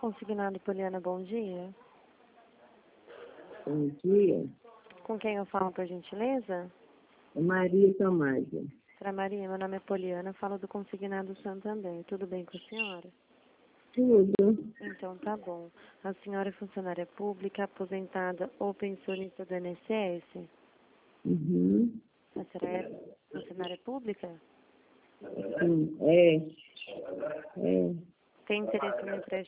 Consignado Poliana, bom dia. Bom dia. Com quem eu falo, por gentileza? Maria Tomásia. Para Maria, meu nome é Poliana, eu falo do Consignado Santander. Tudo bem com a senhora? Tudo. Então tá bom. A senhora é funcionária pública, aposentada ou pensionista do INSS? Uhum. A senhora é funcionária pública? Sim. É. Tem interesse no empréstimo